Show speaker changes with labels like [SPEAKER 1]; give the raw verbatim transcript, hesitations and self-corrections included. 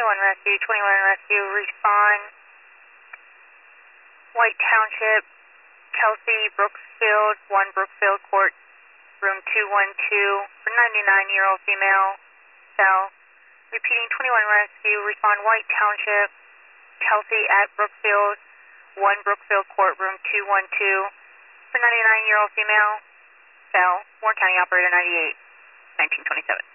[SPEAKER 1] twenty-one Rescue, twenty-one Rescue, respond. White Township, Kelsey Brooksfield, one Brookfield Court, room two one two, for ninety-nine-year-old female, cell. Repeating, twenty-one Rescue, respond White Township, Kelsey at Brookfield, one Brookfield Court, room two one two, for ninety-nine-year-old female, cell. Warren County Operator ninety-eight, nineteen twenty-seven.